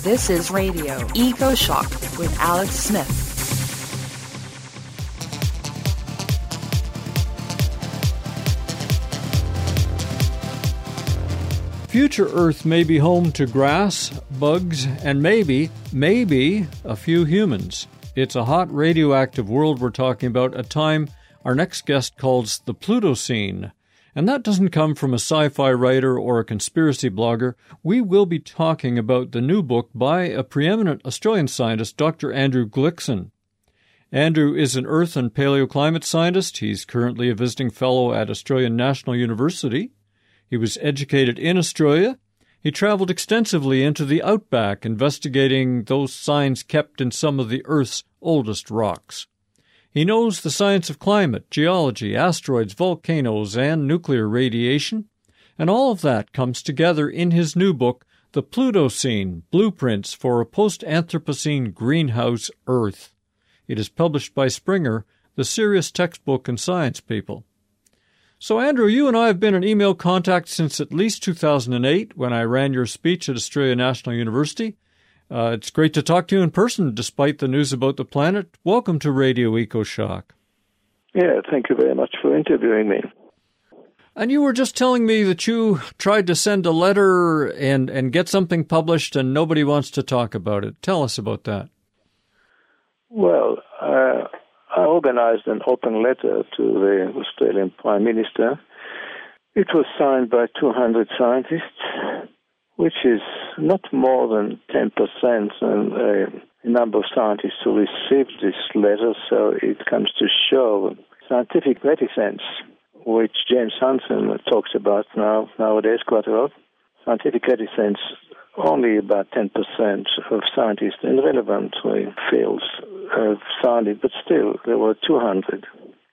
This is Radio Eco Shock with Alex Smith. Future Earth may be home to grass, bugs, and maybe a few humans. It's a hot radioactive world we're talking about, a time our next guest calls the Plutocene. And that doesn't come from a sci-fi writer or a conspiracy blogger. We will be talking about the new book by a preeminent Australian scientist, Dr. Andrew Glikson. Andrew is an earth and paleoclimate scientist. He's currently a visiting fellow at Australian National University. He was educated in Australia. He traveled extensively into the outback, investigating those signs kept in some of the Earth's oldest rocks. He knows the science of climate, geology, asteroids, volcanoes, and nuclear radiation, and all of that comes together in his new book, The Plutocene, Blueprints for a Post-Anthropocene Greenhouse Earth. It is published by Springer, the serious textbook in science people. So, Andrew, you and I have been in email contact since at least 2008, when I ran your speech at Australia National University. It's great to talk to you in person, despite the news about the planet. Welcome to Radio Eco Shock. Yeah, thank you very much for interviewing me. And you were just telling me that you tried to send a letter and get something published, and nobody wants to talk about it. Tell us about that. Well, I organized an open letter to the Australian Prime Minister. It was signed by 200 scientists, which is not more than 10% and a number of scientists who received this letter, so it comes to show scientific reticence, which James Hansen talks about nowadays quite a lot. Scientific reticence, only about 10% of scientists in relevant fields have signed it, but still there were 200.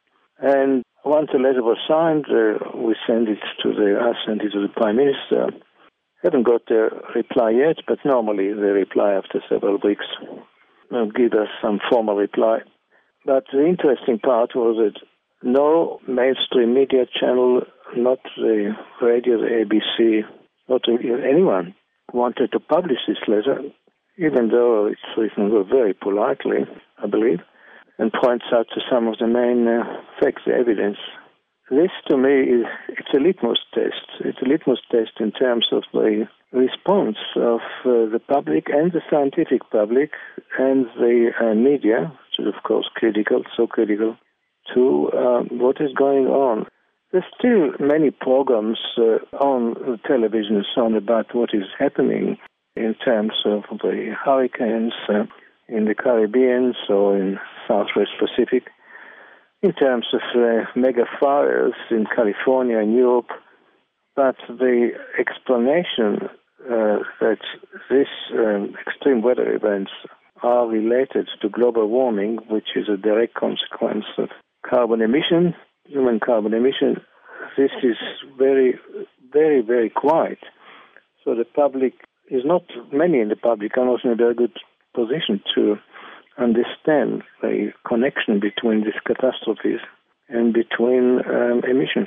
And once the letter was signed, I sent it to the Prime Minister. Haven't got the reply yet, but normally they reply after several weeks. They'll give us some formal reply. But the interesting part was that no mainstream media channel, not the radio, the ABC, not anyone wanted to publish this letter, even though it's written very politely, I believe, and points out to some of the main facts, the evidence. This, to me, it's a litmus test. It's a litmus test in terms of the response of the public and the scientific public and the media, which is, of course, so critical, to what is going on. There's still many programs on television and so on about what is happening in terms of the hurricanes in the Caribbean or in Southwest Pacific, in terms of mega fires in California and Europe, but the explanation that these extreme weather events are related to global warming, which is a direct consequence of carbon emission, human carbon emission, this is very, very, very quiet. So the public is not, many in the public are not in a very good position to understand the connection between these catastrophes and between emissions.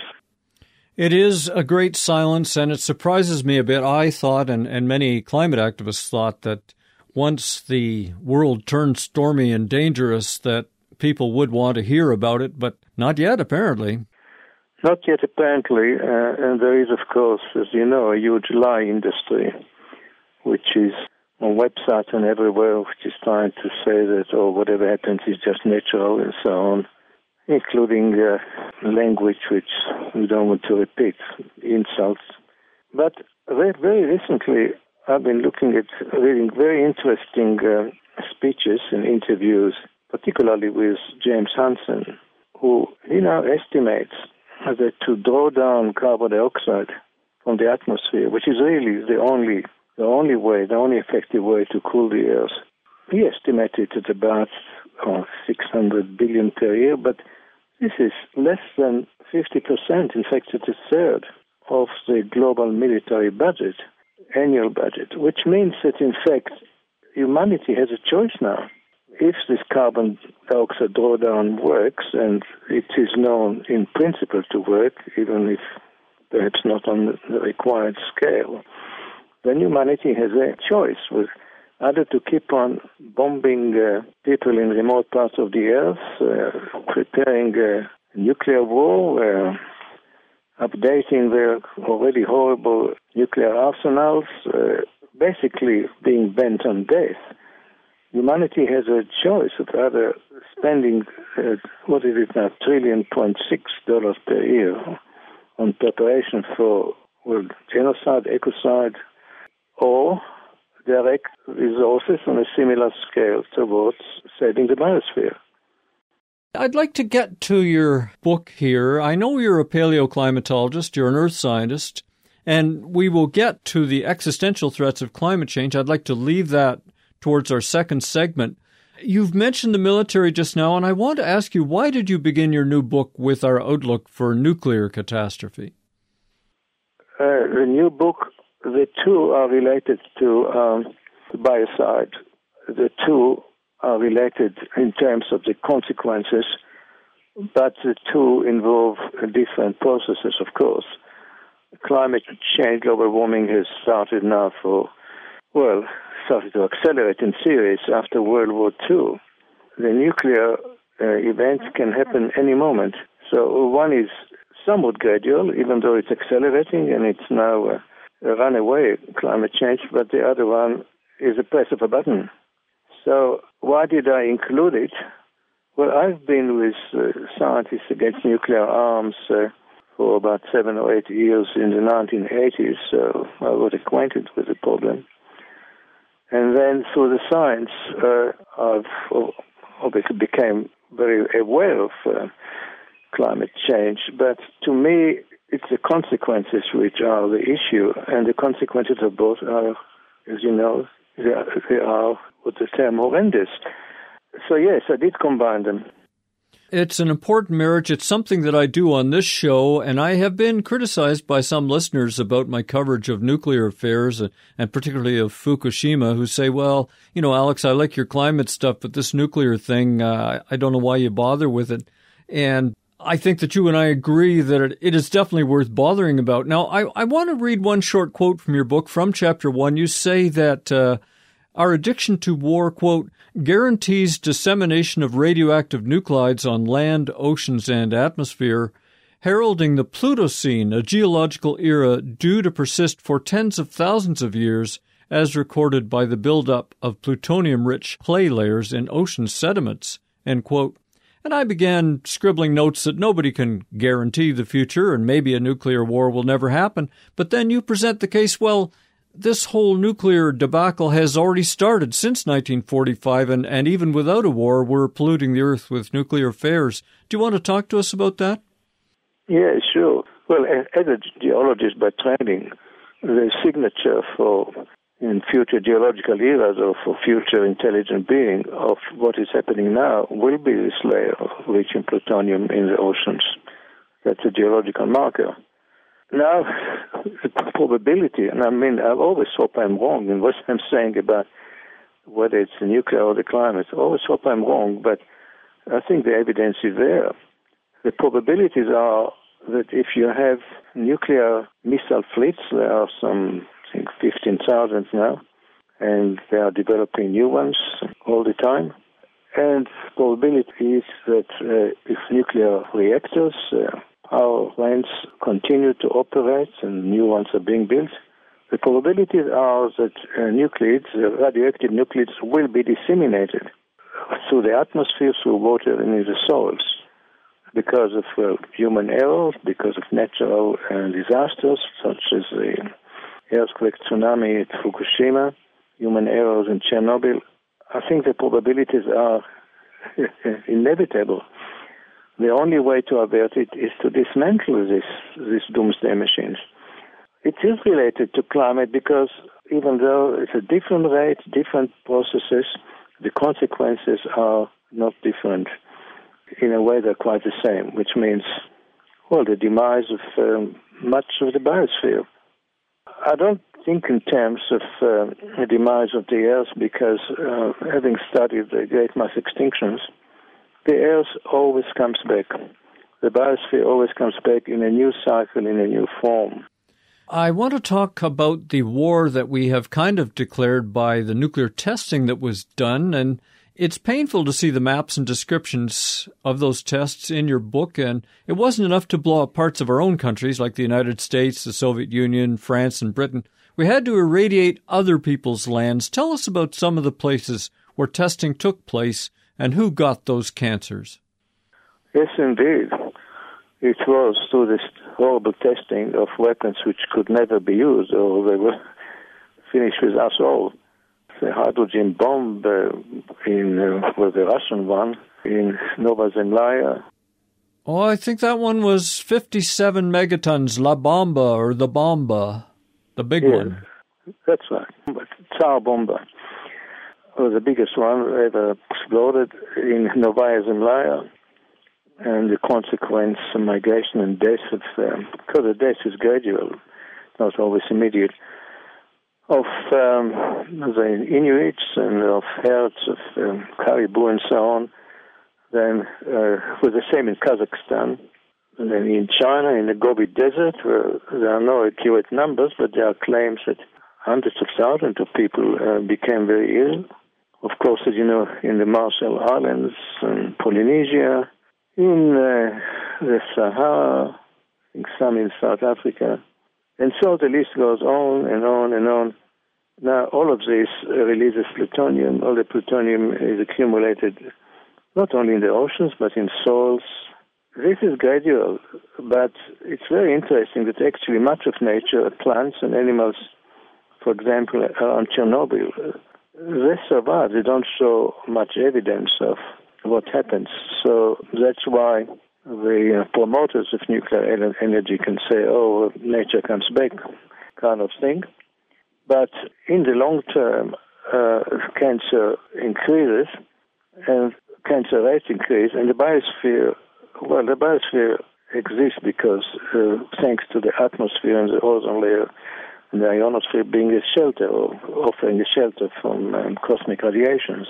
It is a great silence, and it surprises me a bit. I thought, and many climate activists thought, that once the world turned stormy and dangerous, that people would want to hear about it, but not yet, apparently. Not yet, apparently, and there is, of course, as you know, a huge lie industry, which is on websites and everywhere, which is trying to say that, whatever happens is just natural and so on, including language which we don't want to repeat, insults. But very recently, I've been reading very interesting speeches and interviews, particularly with James Hansen, who he now estimates that to draw down carbon dioxide from the atmosphere, which is really the only effective way to cool the Earth. He estimated at about 600 billion per year, but this is less than 50%, in fact it's a third of the global military budget, annual budget, which means that in fact humanity has a choice now. If this carbon dioxide drawdown works, and it is known in principle to work, even if perhaps not on the required scale, then humanity has a choice with either to keep on bombing people in remote parts of the earth, preparing a nuclear war, updating their already horrible nuclear arsenals, basically being bent on death. Humanity has a choice of either spending, what is it now, $1.6 trillion per year on preparation for genocide, ecocide, or direct resources on a similar scale towards saving the biosphere. I'd like to get to your book here. I know you're a paleoclimatologist, you're an earth scientist, and we will get to the existential threats of climate change. I'd like to leave that towards our second segment. You've mentioned the military just now, and I want to ask you, why did you begin your new book with our outlook for nuclear catastrophe? The new book, the two are related to biocide. The two are related in terms of the consequences, but the two involve different processes, of course. Climate change, global warming has started now started to accelerate in series after World War II. The nuclear event can happen any moment. So one is somewhat gradual, even though it's accelerating, and it's now a runaway climate change, but the other one is a press of a button. So why did I include it? Well, I've been with scientists against nuclear arms for about 7 or 8 years in the 1980s, so I was acquainted with the problem. And then through the science, I've obviously became very aware of climate change. But to me, it's the consequences which are the issue, and the consequences of both are, as you know, they are what the term horrendous. So yes, I did combine them. It's an important marriage. It's something that I do on this show, and I have been criticized by some listeners about my coverage of nuclear affairs, and particularly of Fukushima, who say, well, Alex, I like your climate stuff, but this nuclear thing, I don't know why you bother with it. And I think that you and I agree that it is definitely worth bothering about. Now, I want to read one short quote from your book, from Chapter 1. You say that our addiction to war, quote, guarantees dissemination of radioactive nuclides on land, oceans, and atmosphere, heralding the Plutocene, a geological era due to persist for tens of thousands of years, as recorded by the buildup of plutonium-rich clay layers in ocean sediments, end quote. And I began scribbling notes that nobody can guarantee the future, and maybe a nuclear war will never happen. But then you present the case, well, this whole nuclear debacle has already started since 1945, and even without a war, we're polluting the Earth with nuclear affairs. Do you want to talk to us about that? Yeah, sure. Well, as a geologist by training, the signature for in future geological eras or for future intelligent being of what is happening now will be this layer of rich in plutonium in the oceans. That's a geological marker. Now, the probability, and I always hope I'm wrong in what I'm saying about whether it's the nuclear or the climate. I always hope I'm wrong, but I think the evidence is there. The probabilities are that if you have nuclear missile fleets, there are some, I think, 15,000 now, and they are developing new ones all the time. And the probability is that if nuclear reactors, power plants continue to operate and new ones are being built, the probabilities are that nuclides, radioactive nuclides, will be disseminated through the atmosphere, through water, and in the soils because of human errors, because of natural disasters such as the earthquake, tsunami at Fukushima, human errors in Chernobyl. I think the probabilities are inevitable. The only way to avert it is to dismantle these doomsday machines. It is related to climate because even though it's a different rate, different processes, the consequences are not different. In a way, they're quite the same, which means, the demise of much of the biosphere. I don't think in terms of the demise of the Earth because having studied the great mass extinctions, the Earth always comes back. The biosphere always comes back in a new cycle, in a new form. I want to talk about the war that we have kind of declared by the nuclear testing that was done, and it's painful to see the maps and descriptions of those tests in your book, and it wasn't enough to blow up parts of our own countries like the United States, the Soviet Union, France, and Britain. We had to irradiate other people's lands. Tell us about some of the places where testing took place and who got those cancers. Yes, indeed. It was through this horrible testing of weapons which could never be used, or they were finished with us all. The hydrogen bomb was the Russian one in Nova Zemlya. Oh, I think that one was 57 megatons, La Bomba or the Bomba, the big one. That's right. Tsar Bomba was the biggest one ever exploded in Novaya Zemlya. And the consequence, migration and death because the death is gradual, not always immediate, of the Inuits and of herds of caribou and so on. Then was the same in Kazakhstan. And then in China, in the Gobi Desert, where there are no accurate numbers, but there are claims that hundreds of thousands of people became very ill. Of course, as you know, in the Marshall Islands and Polynesia, in the Sahara, some in South Africa. And so the list goes on and on and on. Now, all of this releases plutonium. All the plutonium is accumulated not only in the oceans, but in soils. This is gradual, but it's very interesting that actually much of nature, plants and animals, for example, around Chernobyl, they survive. They don't show much evidence of what happens. So that's why the promoters of nuclear energy can say, oh, nature comes back, kind of thing. But in the long term, cancer increases and cancer rates increase, and the biosphere exists because thanks to the atmosphere and the ozone layer and the ionosphere being a shelter or offering a shelter from cosmic radiation.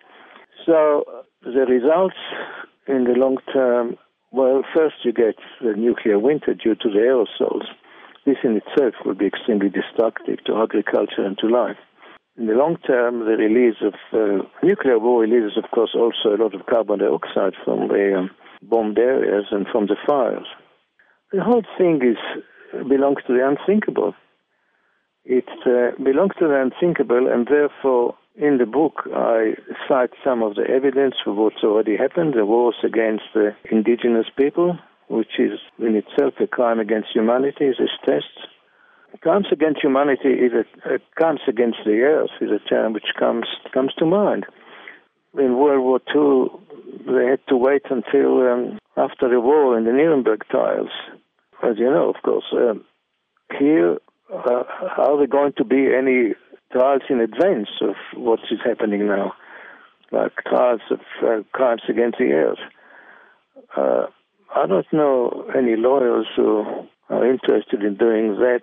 So the results in the long term, well, first you get the nuclear winter due to the aerosols. This in itself will be extremely destructive to agriculture and to life. In the long term, the release of nuclear war releases, of course, also a lot of carbon dioxide from the bombed areas and from the fires. The whole thing belongs to the unthinkable. It belongs to the unthinkable, and therefore, in the book, I cite some of the evidence for what's already happened, the wars against the indigenous people, which is in itself a crime against humanity, this test. Crimes against humanity is crimes against the earth is a term which comes to mind. In World War II, they had to wait until after the war in the Nuremberg trials. As you know, of course, here, are there going to be any trials in advance of what is happening now, like trials of crimes against the earth? I don't know any lawyers who are interested in doing that.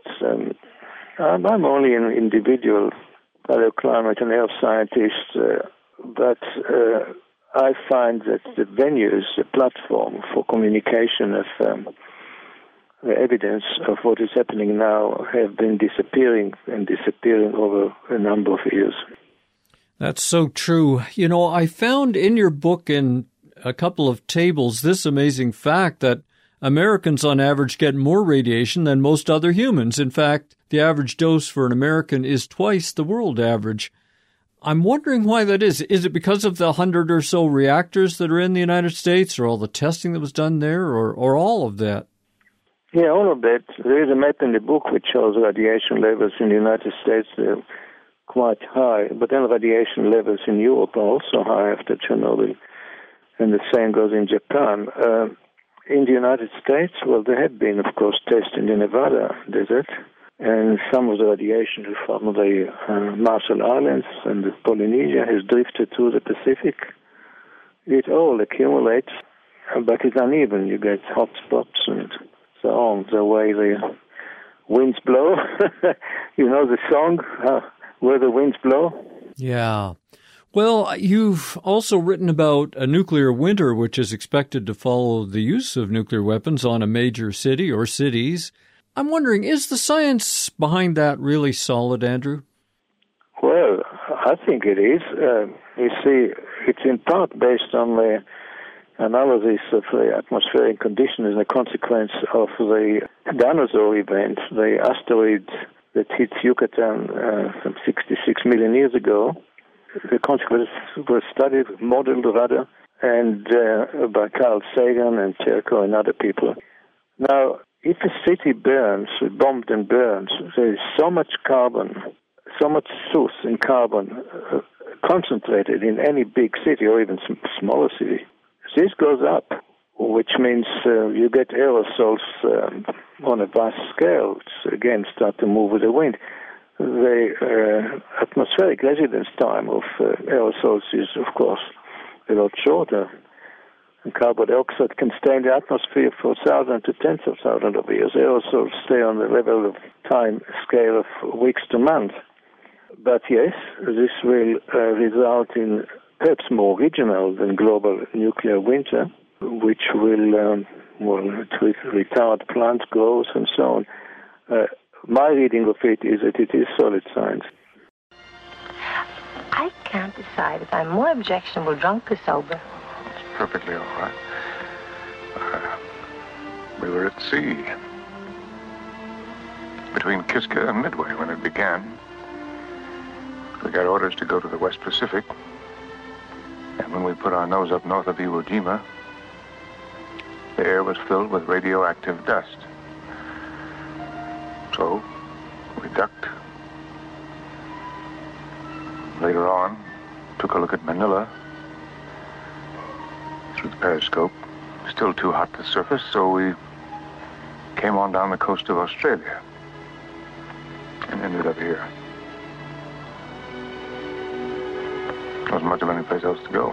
I'm only an individual paleoclimate and earth scientist, but I find that the venues, the platform for communication of the evidence of what is happening now have been disappearing over a number of years. That's so true. You know, I found in your book in a couple of tables this amazing fact that Americans on average get more radiation than most other humans. In fact, the average dose for an American is twice the world average. I'm wondering why that is. Is it because of the 100 or so reactors that are in the United States, or all the testing that was done there, or all of that? Yeah, all of that. There is a map in the book which shows radiation levels in the United States. They're quite high, but then radiation levels in Europe are also high after Chernobyl. And the same goes in Japan. In the United States, well, there had been, of course, tests in the Nevada desert, and some of the radiation from the Marshall Islands and the Polynesia has drifted to the Pacific. It all accumulates, but it's uneven. You get hot spots and so on, the way the winds blow. You know the song, Where the Winds Blow? Yeah. Well, you've also written about a nuclear winter, which is expected to follow the use of nuclear weapons on a major city or cities. I'm wondering, is the science behind that really solid, Andrew? Well, I think it is. You see, it's in part based on the analysis of the atmospheric conditions as a consequence of the dinosaur event, the asteroid that hit Yucatan some 66 million years ago. The consequences were studied, modeled rather, and by Carl Sagan and Cherko and other people. Now, if a city burns, bombed and burns, there is so much carbon, so much source in carbon concentrated in any big city or even some smaller city. This goes up, which means you get aerosols on a vast scale, which again start to move with the wind. The atmospheric residence time of aerosols is, of course, a lot shorter. And carbon dioxide can stay in the atmosphere for thousands to tens of thousands of years. Aerosols stay on the level of time scale of weeks to months. But yes, this will result in perhaps more regional than global nuclear winter, which will retard plant growth and so on. My reading of it is that it is solid science. I can't decide if I'm more objectionable drunk or sober. It's perfectly all right. We were at sea between Kiska and Midway when it began. We got orders to go to the West Pacific. And when we put our nose up north of Iwo Jima, the air was filled with radioactive dust. So we ducked. Later on, took a look at Manila through the periscope. Still too hot to surface, so we came on down the coast of Australia and ended up here. There wasn't much of any place else to go.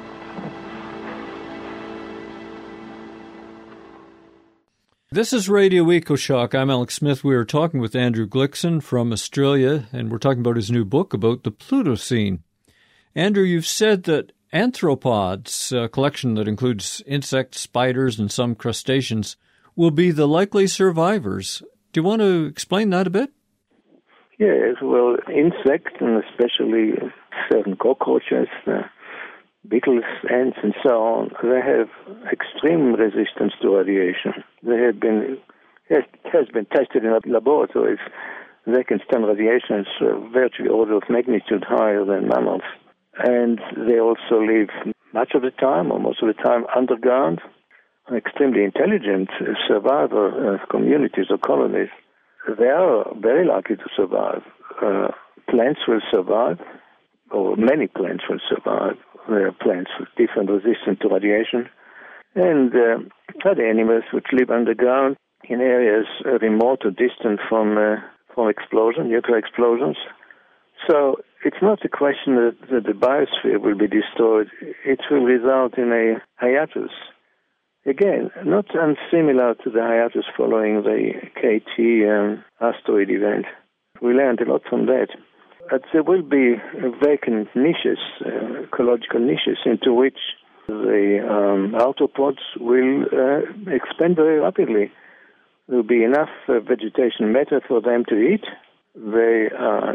This is Radio EcoShock. I'm Alex Smith. We are talking with Andrew Glickson from Australia, and we're talking about his new book about the Plutocene. Andrew, you've said that arthropods, a collection that includes insects, spiders, and some crustaceans, will be the likely survivors. Do you want to explain that a bit? Yes, well, insects, and especially certain cockroaches, beetles, ants, and so on, they have extreme resistance to radiation. It has been tested in laboratories. They can stand radiation virtually order of magnitude higher than mammals. And they also live much of the time, or most of the time, underground. Extremely intelligent survivor communities or colonies. They are very likely to survive. Plants will survive, or many plants will survive. There are plants with different resistance to radiation. And other animals which live underground in areas remote or distant from nuclear explosions. So it's not a question that the biosphere will be destroyed. It will result in a hiatus. Again, not unsimilar to the hiatus following the KT asteroid event. We learned a lot from that. But there will be vacant niches, ecological niches, into which the arthropods will expand very rapidly. There will be enough vegetation matter for them to eat. The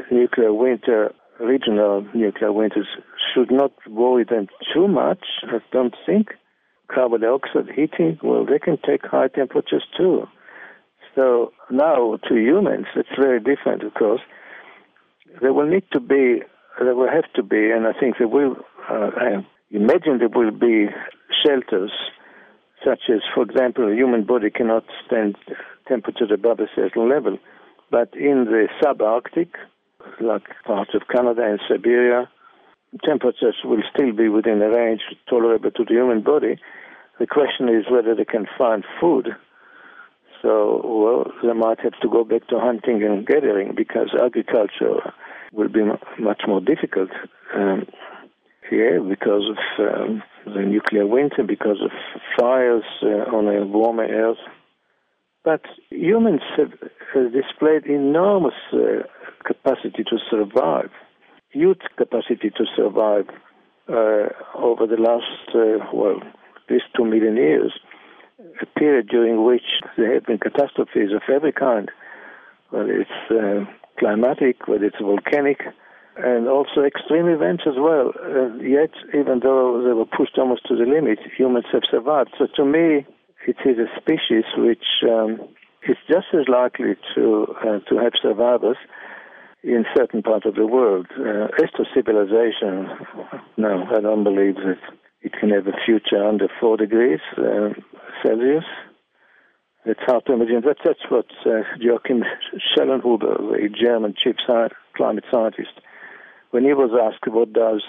regional nuclear winters should not worry them too much, I don't think. Carbon dioxide heating, well, they can take high temperatures too. So now to humans, it's very different, of course. There will have to be, and I think there will, I imagine there will be shelters, such as, for example, a human body cannot stand temperatures above a certain level. But in the subarctic, like parts of Canada and Siberia, temperatures will still be within a range tolerable to the human body. The question is whether they can find food. So, well, they might have to go back to hunting and gathering because agriculture will be much more difficult here because of the nuclear winter, because of fires on a warmer earth. But humans have displayed enormous capacity to survive, huge capacity to survive over the last, at least 2 million years. a period during which there have been catastrophes of every kind, whether it's climatic, whether it's volcanic, and also extreme events as well. Yet, even though they were pushed almost to the limit, humans have survived. So to me, it is a species which is just as likely to have survivors in certain parts of the world. As to civilization, no, I don't believe that it can have a future under 4 degrees Celsius. It's hard to imagine. That's what Joachim Schellenhuber, the German chief climate scientist, when he was asked what does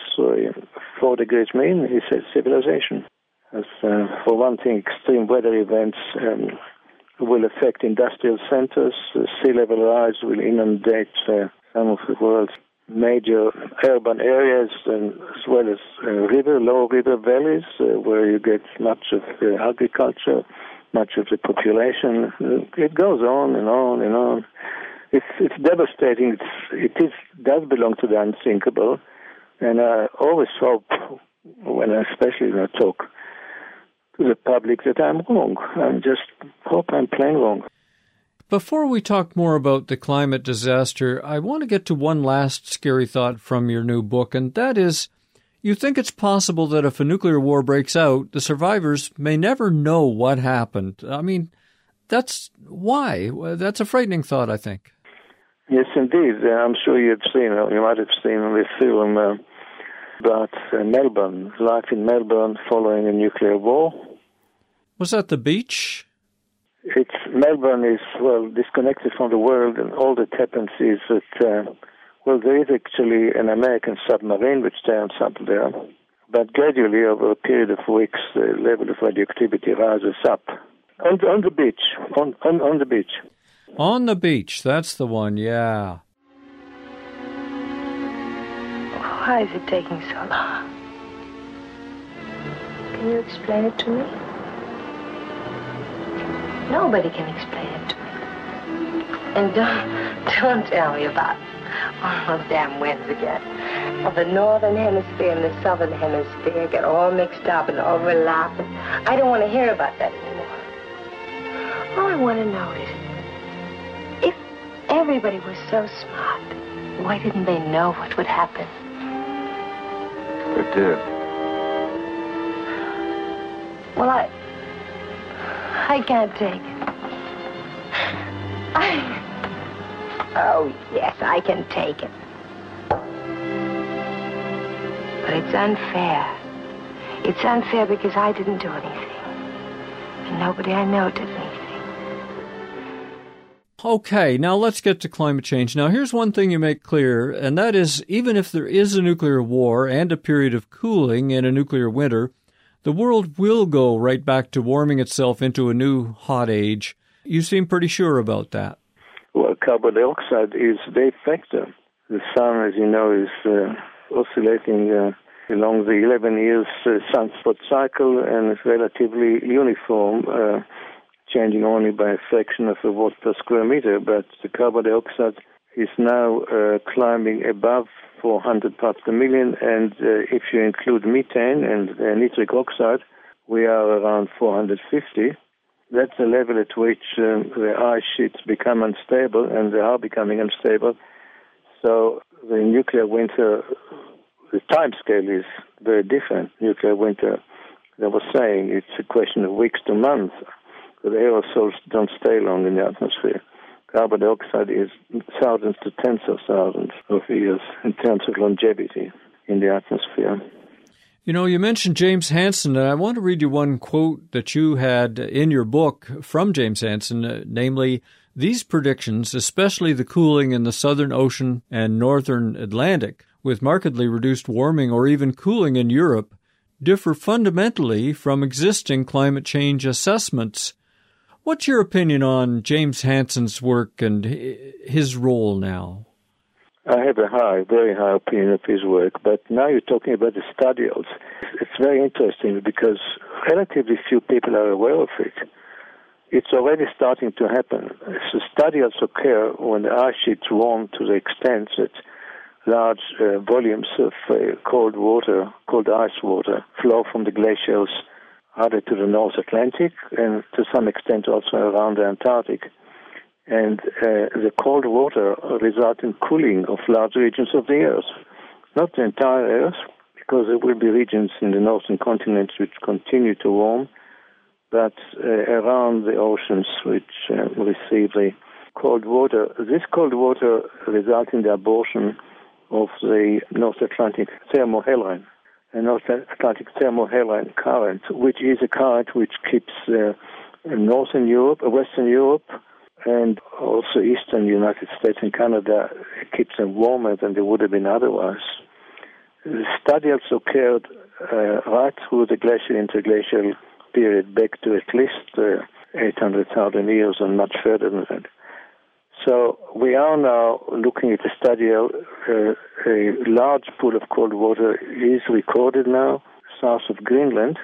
4 degrees mean, he said civilization. As, for one thing, extreme weather events will affect industrial centers. Sea level rise will inundate some of the world's major urban areas, and as well as low river valleys, where you get much of the agriculture, much of the population. It goes on and on and on. It's devastating. It does belong to the unthinkable, and I always hope, when I especially talk to the public, that I'm wrong. I just hope I'm plain wrong. Before we talk more about the climate disaster, I want to get to one last scary thought from your new book, and that is, you think it's possible that if a nuclear war breaks out, the survivors may never know what happened. I mean, that's why. That's a frightening thought, I think. Yes, indeed. I'm sure you might have seen the film about Melbourne, life in Melbourne following a nuclear war. Was that The Beach? Melbourne is, disconnected from the world, and all that happens is that, there is actually an American submarine which stands up there, but gradually, over a period of weeks, the level of radioactivity rises up. On the beach. On the beach. On the beach, that's the one, yeah. Why is it taking so long? Can you explain it to me? Nobody can explain it to me. And don't tell me about all those damn winds again. Of the northern hemisphere and the southern hemisphere get all mixed up and overlapping. I don't want to hear about that anymore. All I want to know is, if everybody was so smart, why didn't they know what would happen? They did. Well, I can't take it. Oh, yes, I can take it. But it's unfair. It's unfair because I didn't do anything. And nobody I know did anything. Okay, now let's get to climate change. Now, here's one thing you make clear, and that is, even if there is a nuclear war and a period of cooling in a nuclear winter, the world will go right back to warming itself into a new hot age. You seem pretty sure about that. Well, carbon dioxide is the factor. The sun, as you know, is oscillating along the 11 years sunspot cycle, and it's relatively uniform, changing only by a fraction of a watt per square meter. But the carbon dioxide is now climbing above 400 parts per million, and if you include methane and nitric oxide, we are around 450. That's the level at which the ice sheets become unstable, and they are becoming unstable. So the nuclear winter, the time scale is very different. Nuclear winter, they were saying, it's a question of weeks to months. The aerosols don't stay long in the atmosphere. Carbon dioxide is thousands to tens of thousands of years in terms of longevity in the atmosphere. You know, you mentioned James Hansen, and I want to read you one quote that you had in your book from James Hansen, namely, these predictions, especially the cooling in the Southern Ocean and Northern Atlantic, with markedly reduced warming or even cooling in Europe, differ fundamentally from existing climate change assessments. What's your opinion on James Hansen's work and his role now? I have a very high opinion of his work, but now you're talking about the stadials. It's very interesting because relatively few people are aware of it. It's already starting to happen. So stadials occur when the ice sheets warm to the extent that large volumes of cold ice water flow from the glaciers either to the North Atlantic and to some extent also around the Antarctic. And the cold water results in cooling of large regions of the Earth. Not the entire Earth, because there will be regions in the northern continents which continue to warm, but around the oceans which receive the cold water. This cold water results in the abortion of the North Atlantic thermohaline, a North Atlantic thermohaline current, which is a current which keeps Northern Europe, Western Europe, and also Eastern United States and Canada, keeps them warmer than they would have been otherwise. The study also occurred right through the glacial interglacial period, back to at least 800,000 years and much further than that. So we are now looking at a study of a large pool of cold water is recorded now south of Greenland,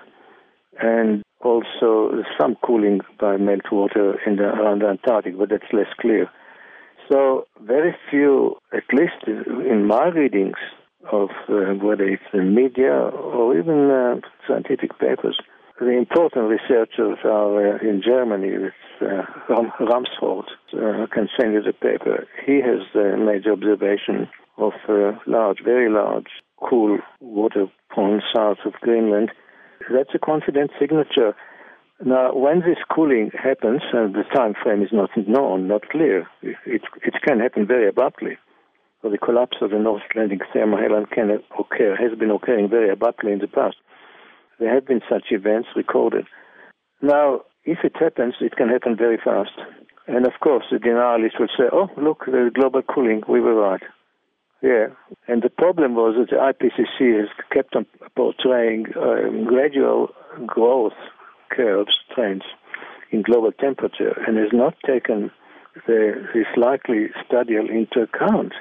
and also some cooling by meltwater around the Antarctic, but that's less clear. So very few, at least in my readings of whether it's the media or even scientific papers, the important researchers are in Germany. It's Ramsford. I can send you the paper. He has made the observation of very large, cool water ponds south of Greenland. That's a confident signature. Now, when this cooling happens, and the time frame is not known, not clear, it can happen very abruptly. So the collapse of the North Atlantic thermohaline can occur, has been occurring very abruptly in the past. There have been such events recorded. Now, if it happens, it can happen very fast. And of course, the denialists will say, oh, look, there's global cooling, we were right. Yeah, and the problem was that the IPCC has kept on portraying gradual growth curves, trends in global temperature, and has not taken this likely study into account.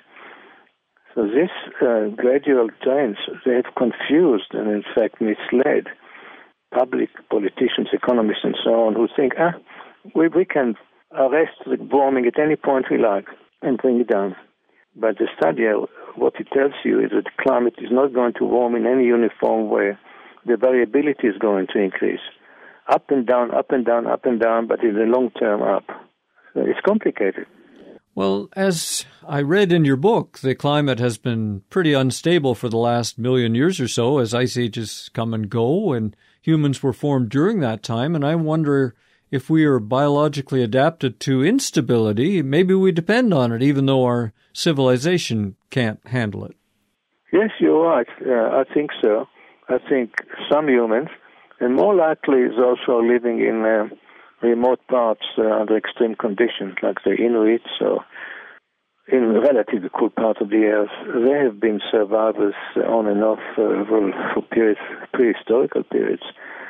So this gradual trends, they have confused and in fact misled public, politicians, economists and so on, who think, we can arrest the warming at any point we like and bring it down. But the study, what it tells you is that the climate is not going to warm in any uniform way. The variability is going to increase. Up and down, up and down, up and down, but in the long term up. So it's complicated. Well, as I read in your book, the climate has been pretty unstable for the last million years or so as ice ages come and go, and humans were formed during that time. And I wonder if we are biologically adapted to instability, maybe we depend on it, even though our civilization can't handle it. Yes, you're right. I think so. I think some humans, and more likely those who are living in remote parts under extreme conditions, like the Inuits or in relatively cool part of the earth, they have been survivors on and off for periods, prehistorical periods.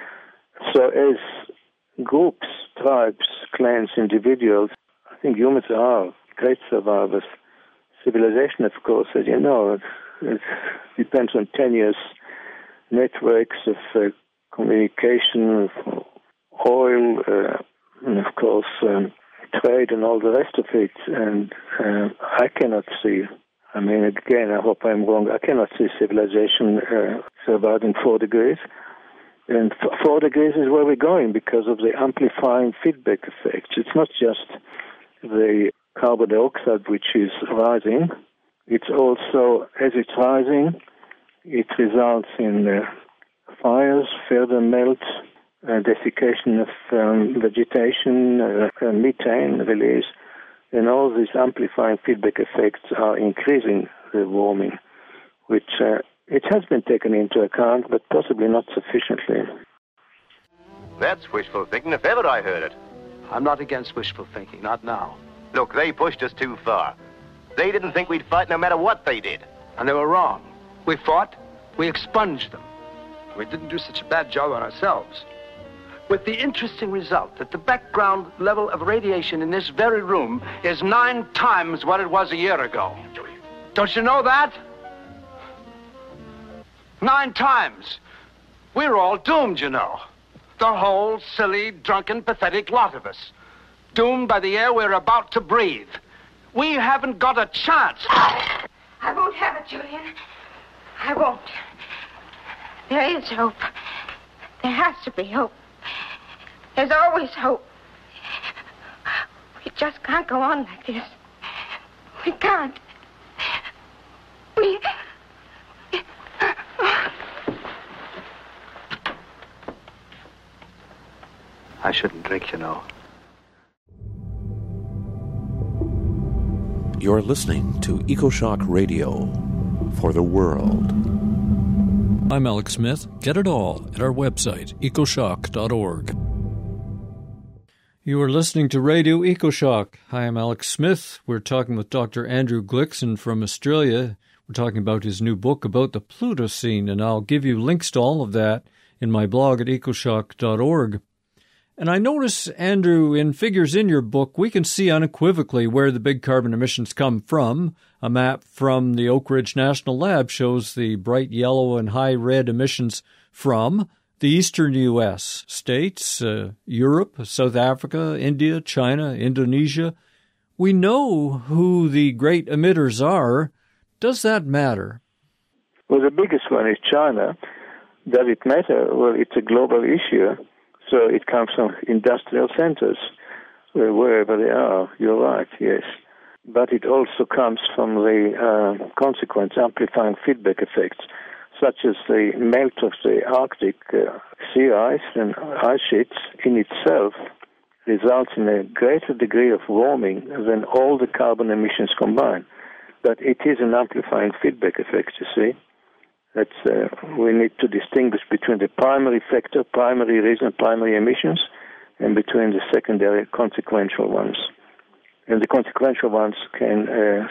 So as groups, tribes, clans, individuals, I think humans are great survivors. Civilization, of course, as you know, it depends on tenuous networks of communication, oil, and of course trade and all the rest of it. And I cannot see, again, I hope I'm wrong, I cannot see civilization surviving 4 degrees. And 4 degrees is where we're going because of the amplifying feedback effects. It's not just the carbon dioxide which is rising. It's also, as it's rising, it results in fires, further melt, desiccation of vegetation, methane release, and all these amplifying feedback effects are increasing the warming, which it has been taken into account, but possibly not sufficiently. That's wishful thinking, if ever I heard it. I'm not against wishful thinking, not now. Look, they pushed us too far. They didn't think we'd fight no matter what they did. And they were wrong. We fought, we expunged them. We didn't do such a bad job on ourselves. With the interesting result that the background level of radiation in this very room is 9 times what it was a year ago. Don't you know that? 9 times. We're all doomed, you know. The whole silly, drunken, pathetic lot of us. Doomed by the air we're about to breathe. We haven't got a chance. I won't have it, Julian. I won't. There is hope. There has to be hope. There's always hope. We just can't go on like this. We can't. I shouldn't drink, you know. You're listening to EcoShock Radio for the world. I'm Alex Smith. Get it all at our website, ecoshock.org. You are listening to Radio EcoShock. Hi, I'm Alex Smith. We're talking with Dr. Andrew Glickson from Australia. We're talking about his new book about the Plutocene, and I'll give you links to all of that in my blog at ecoshock.org. And I notice, Andrew, in figures in your book, we can see unequivocally where the big carbon emissions come from. A map from the Oak Ridge National Lab shows the bright yellow and high red emissions from the eastern U.S. states, Europe, South Africa, India, China, Indonesia. We know who the great emitters are. Does that matter? Well, the biggest one is China. Does it matter? Well, it's a global issue. So it comes from industrial centers, wherever they are. You're right, yes. But it also comes from the consequence amplifying feedback effects, such as the melt of the Arctic sea ice and ice sheets in itself results in a greater degree of warming than all the carbon emissions combined. But it is an amplifying feedback effect, you see. We need to distinguish between the primary factor, primary reason, primary emissions, and between the secondary consequential ones. And the consequential ones can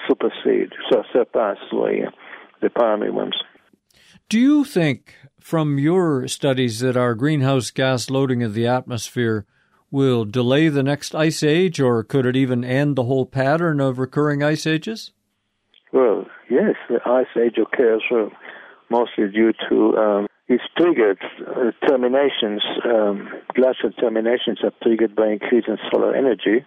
surpass the primary ones. Do you think, from your studies, that our greenhouse gas loading of the atmosphere will delay the next ice age, or could it even end the whole pattern of recurring ice ages? Well, yes, the ice age occurs mostly due to it's triggered terminations. Glacial terminations are triggered by increase in solar energy,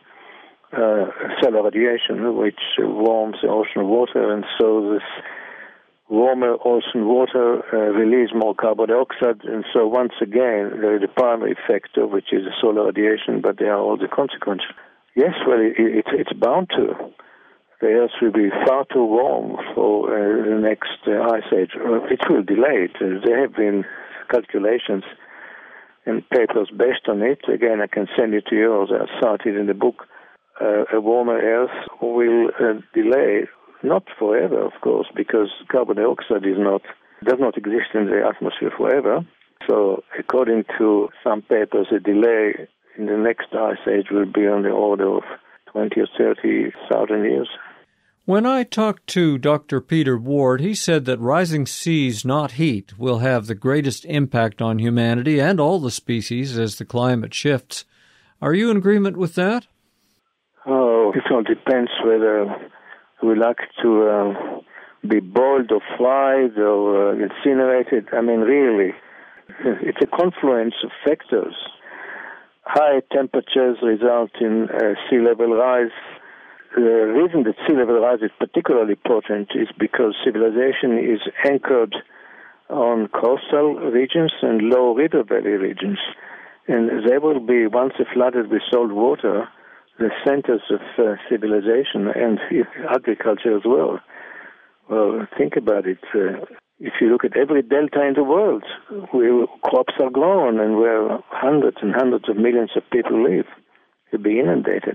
solar radiation, which warms the ocean water, and so this warmer ocean water release more carbon dioxide, and so once again there is the primary factor, which is the solar radiation, but there are all the consequences. Yes, well, it's bound to. The Earth will be far too warm for the next ice age. It will delay it. There have been calculations and papers based on it. Again, I can send it to you, as I cited in the book. A warmer Earth will delay, not forever, of course, because carbon dioxide does not exist in the atmosphere forever. So, according to some papers, a delay in the next ice age will be on the order of 20 or 30,000 years. When I talked to Dr. Peter Ward, he said that rising seas, not heat, will have the greatest impact on humanity and all the species as the climate shifts. Are you in agreement with that? Oh, it all depends whether we like to be boiled or fried or incinerated. I mean, really, it's a confluence of factors. High temperatures result in sea level rise. The reason that sea level rise is particularly potent is because civilization is anchored on coastal regions and low river valley regions. And they will be, once flooded with salt water, the centers of civilization and agriculture as well. Well, think about it. If you look at every delta in the world, where crops are grown and where hundreds and hundreds of millions of people live, you'll be inundated.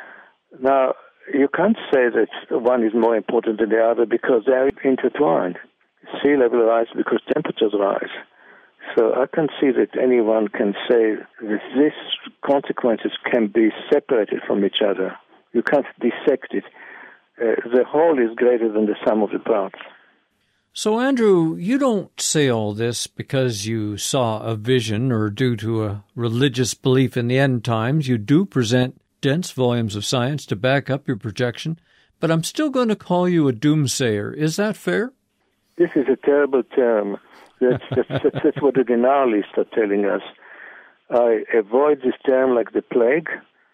Now, you can't say that one is more important than the other because they are intertwined. Sea level rise because temperatures rise. So I can see that anyone can say that these consequences can be separated from each other. You can't dissect it. The whole is greater than the sum of the parts. So, Andrew, you don't say all this because you saw a vision or due to a religious belief in the end times. You do present dense volumes of science to back up your projection, but I'm still going to call you a doomsayer. Is that fair? This is a terrible term. That's what the denialists are telling us. I avoid this term like the plague.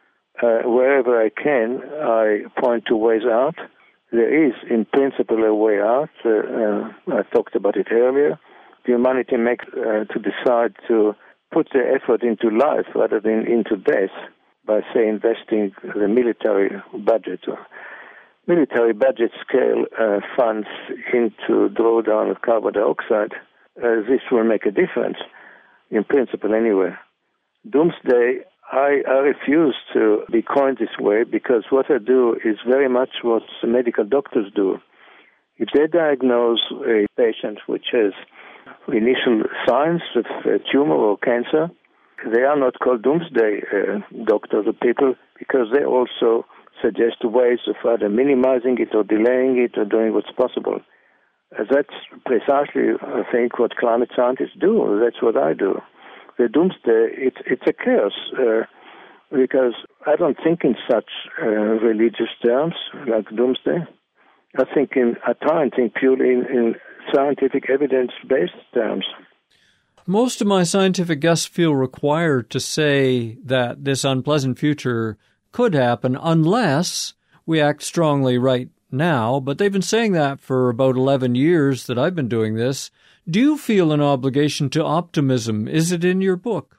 Wherever I can, I point to ways out. There is, in principle, a way out. I talked about it earlier. Humanity makes to decide to put their effort into life rather than into death by, say, investing the military budget or military budget scale funds into drawdown of carbon dioxide, this will make a difference, in principle anyway. Doomsday, I refuse to be coined this way because what I do is very much what medical doctors do. If they diagnose a patient which has initial signs of a tumor or cancer, they are not called doomsday doctors or people because they also suggest ways of either minimizing it or delaying it or doing what's possible. That's precisely, I think, what climate scientists do. That's what I do. The doomsday, it's a chaos because I don't think in such religious terms like doomsday. I try and think purely in scientific evidence-based terms. Most of my scientific guests feel required to say that this unpleasant future could happen unless we act strongly right now, but they've been saying that for about 11 years that I've been doing this. Do you feel an obligation to optimism? Is it in your book?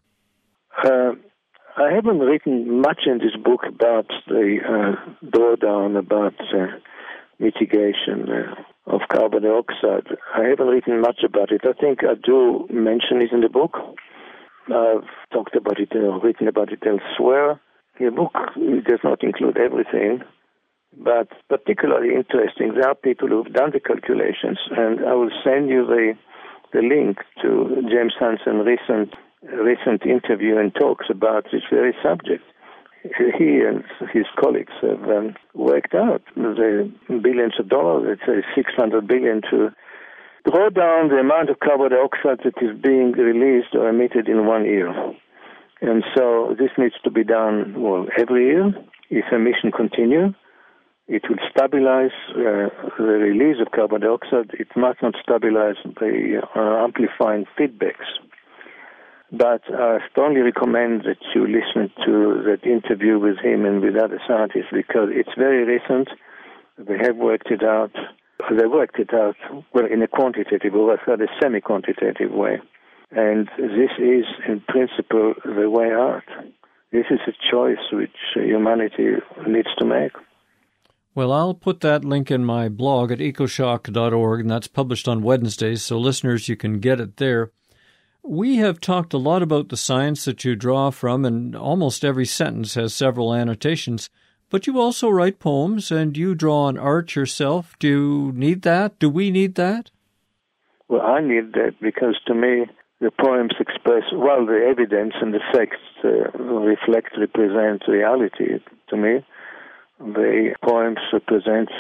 I haven't written much in this book about the drawdown, about mitigation of carbon dioxide. I haven't written much about it. I think I do mention it in the book. I've talked about it or written about it elsewhere. The book does not include everything, but particularly interesting. There are people who've done the calculations, and I will send you the link to James Hansen's recent interview and talks about this very subject. He and his colleagues have worked out the billions of dollars, let's say $600 billion, to draw down the amount of carbon dioxide that is being released or emitted in 1 year. And so this needs to be done, every year. If emissions continue, it will stabilize the release of carbon dioxide. It must not stabilize the amplifying feedbacks. But I strongly recommend that you listen to that interview with him and with other scientists because it's very recent. They have worked it out. They worked it out, in a quantitative or rather semi-quantitative way. And this is, in principle, the way out. This is a choice which humanity needs to make. Well, I'll put that link in my blog at ecoshock.org, and that's published on Wednesdays, so listeners, you can get it there. We have talked a lot about the science that you draw from, and almost every sentence has several annotations. But you also write poems, and you draw on art yourself. Do you need that? Do we need that? Well, I need that because, to me, the poems express, the evidence and the facts represent reality. To me, the poems represent,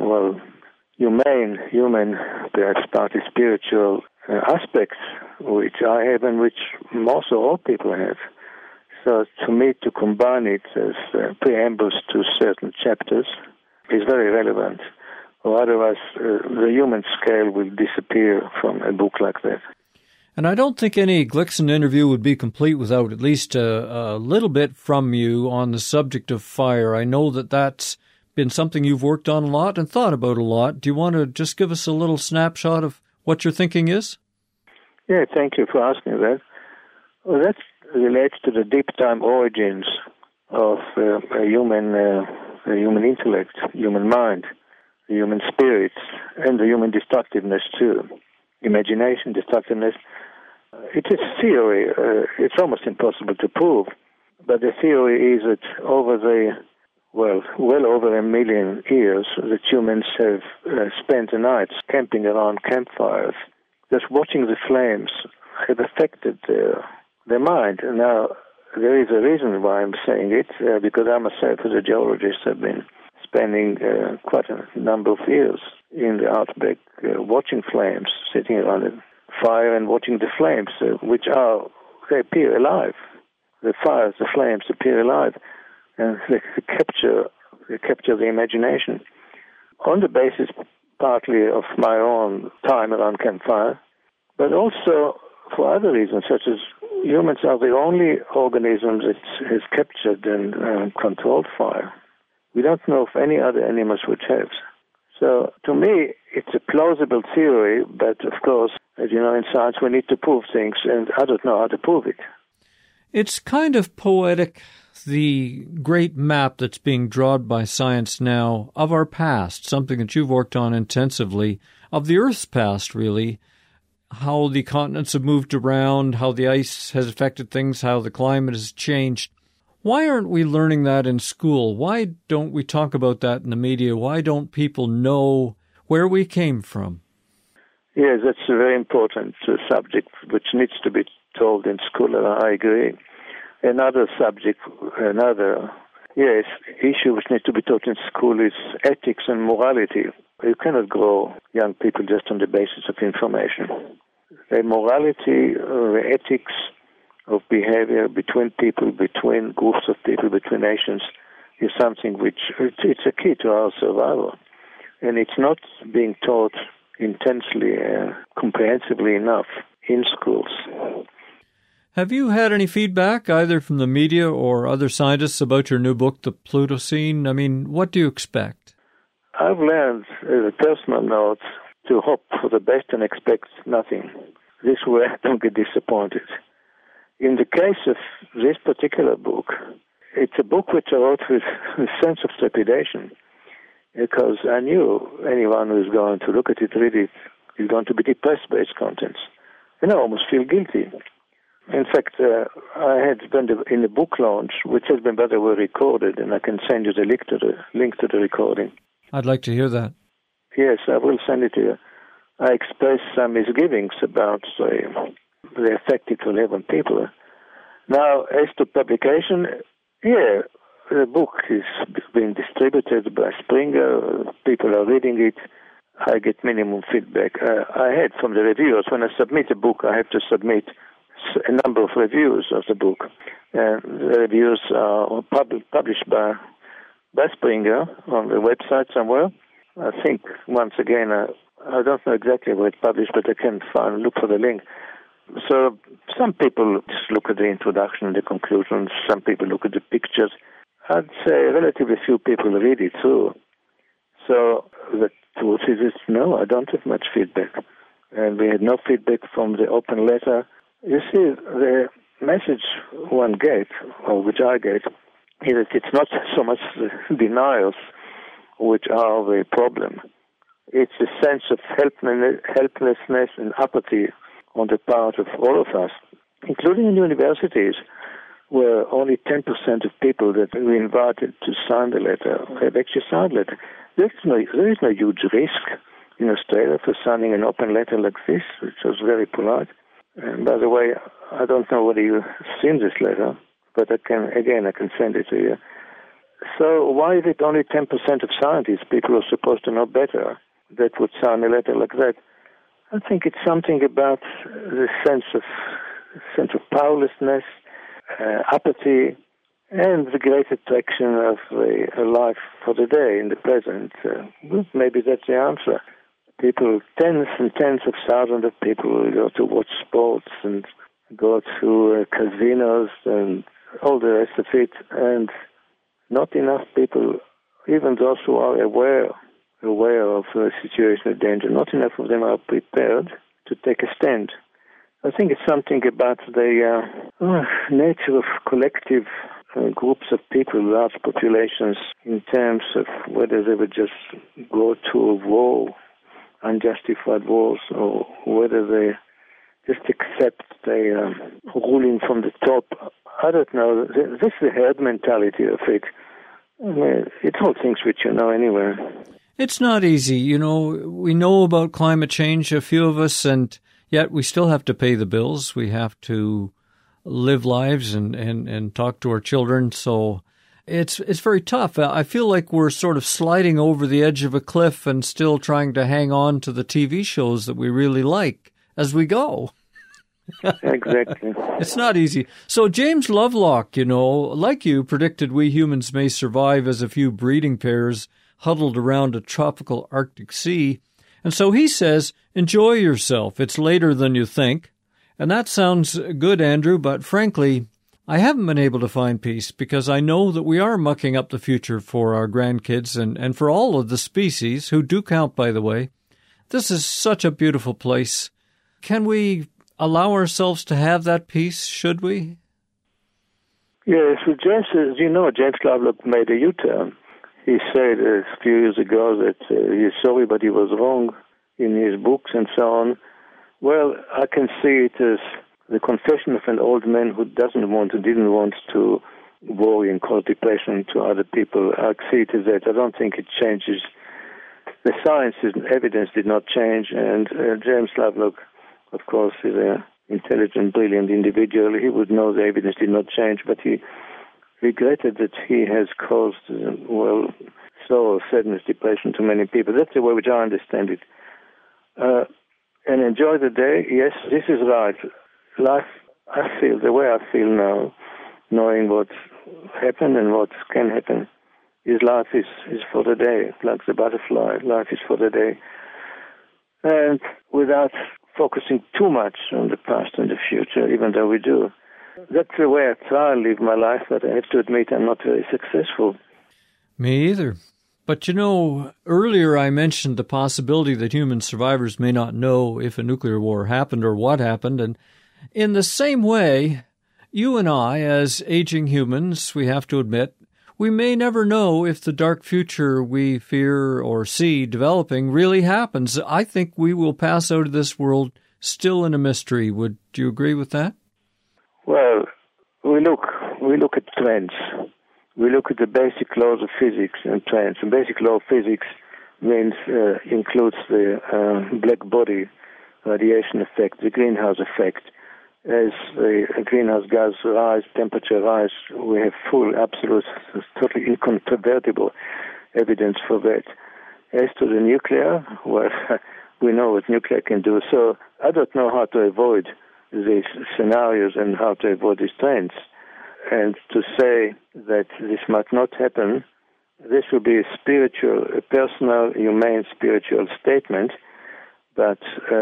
human, perhaps partly spiritual aspects which I have and which also all people have. So to me, to combine it as preambles to certain chapters is very relevant, or otherwise the human scale will disappear from a book like that. And I don't think any Glickson interview would be complete without at least a little bit from you on the subject of fire. I know that that's been something you've worked on a lot and thought about a lot. Do you want to just give us a little snapshot of what your thinking is? Yeah, thank you for asking that. Well, that relates to the deep time origins of a human intellect, human mind, the human spirit, and the human destructiveness too. Imagination, destructiveness. It is theory. It's almost impossible to prove. But the theory is that over well over 1 million years, that humans have spent the nights camping around campfires, just watching the flames have affected their mind. And now, there is a reason why I'm saying it, because I myself, as a geologist, have been spending quite a number of years in the outback watching flames, sitting around a fire and watching the flames, they appear alive. The fires, the flames appear alive, and they capture the imagination. On the basis partly of my own time around campfire, but also for other reasons, such as humans are the only organism that has captured and controlled fire. We don't know of any other animals which have. So, to me, it's a plausible theory, but of course, as you know, in science we need to prove things, and I don't know how to prove it. It's kind of poetic, the great map that's being drawn by science now of our past, something that you've worked on intensively, of the Earth's past, really, how the continents have moved around, how the ice has affected things, how the climate has changed. Why aren't we learning that in school? Why don't we talk about that in the media? Why don't people know where we came from? Yes, that's a very important subject which needs to be told in school, and I agree. Another subject, issue which needs to be taught in school is ethics and morality. You cannot grow young people just on the basis of information. The morality, the ethics of behavior between people, between groups of people, between nations is something which it's a key to our survival. And it's not being taught intensely, comprehensively enough in schools. Have you had any feedback, either from the media or other scientists, about your new book, The Plutocene? I mean, what do you expect? I've learned, as a personal note, to hope for the best and expect nothing. This way I don't get disappointed. In the case of this particular book, it's a book which I wrote with a sense of trepidation, because I knew anyone who's going to look at it, read it, is going to be depressed by its contents. And I almost feel guilty. In fact, I had been in the book launch, which has been, by the way, recorded, and I can send you the link to the recording. I'd like to hear that. Yes, I will send it to you. I expressed some misgivings about the effect it will have on people. Now, as to publication, the book is being distributed by Springer. People are reading it. I get minimum feedback. I had from the reviewers, when I submit a book, I have to submit a number of reviews of the book. The reviews are published by Springer on the website somewhere. I think, once again, I don't know exactly where it's published, but I can look for the link. So some people just look at the introduction and the conclusions. Some people look at the pictures. I'd say relatively few people read it through. So the truth is, no, I don't have much feedback. And we had no feedback from the open letter. You see, the message one gets, or which I get, is that it's not so much the denials which are the problem. It's a sense of helplessness and apathy on the part of all of us, including in universities, where only 10% of people that we invited to sign the letter have actually signed the letter. There is no huge risk in Australia for signing an open letter like this, which was very polite. And by the way, I don't know whether you've seen this letter, but I can send it to you. So why is it only 10% of scientists, people who are supposed to know better, that would sign a letter like that? I think it's something about the sense of powerlessness, apathy, and the great attraction of a life for the day in the present. Maybe that's the answer. People, tens and tens of thousands of people go to watch sports and go to casinos and all the rest of it, and not enough people, even those who are aware of the situation of danger, not enough of them are prepared to take a stand. I think it's something about the nature of collective groups of people, large populations, in terms of whether they would just go to a war, unjustified wars, or whether they just accept the ruling from the top. I don't know. This is the herd mentality of it. I mean, it's all things which you know anyway. It's not easy. You know, we know about climate change, a few of us, and yet we still have to pay the bills. We have to live lives and talk to our children. So it's very tough. I feel like we're sort of sliding over the edge of a cliff and still trying to hang on to the TV shows that we really like as we go. Exactly. It's not easy. So James Lovelock, you know, like you, predicted we humans may survive as a few breeding pairs huddled around a tropical Arctic sea. And so he says, enjoy yourself. It's later than you think. And that sounds good, Andrew, but frankly, I haven't been able to find peace because I know that we are mucking up the future for our grandkids and for all of the species, who do count, by the way. This is such a beautiful place. Can we allow ourselves to have that peace, should we? Yes, well, James Lovelock made a U-turn. He said a few years ago that he's sorry, but he was wrong in his books and so on. Well, I can see it as the confession of an old man who didn't want to worry and cause depression to other people. I see it as that. I don't think it changes. The science and evidence did not change, and James Lovelock, of course, is an intelligent, brilliant individual. He would know the evidence did not change, but he regretted that he has caused, sorrow, sadness, depression to many people. That's the way which I understand it. And enjoy the day. Yes, this is right. Life, I feel, the way I feel now, knowing what happened and what can happen, is life is for the day, like the butterfly. Life is for the day. And without focusing too much on the past and the future, even though we do. That's the way I try and live my life, but I have to admit I'm not very successful. Me either. But earlier I mentioned the possibility that human survivors may not know if a nuclear war happened or what happened. And in the same way, you and I, as aging humans, we have to admit, we may never know if the dark future we fear or see developing really happens. I think we will pass out of this world still in a mystery. Would you agree with that? Well, we look at trends. We look at the basic laws of physics and trends. The basic law of physics includes the black body radiation effect, the greenhouse effect. As the greenhouse gas rise, temperature rise, we have full, absolute, totally incontrovertible evidence for that. As to the nuclear, well, we know what nuclear can do. So I don't know how to avoid these scenarios and how to avoid these trends. And to say that this might not happen, this will be a personal, humane, spiritual statement, but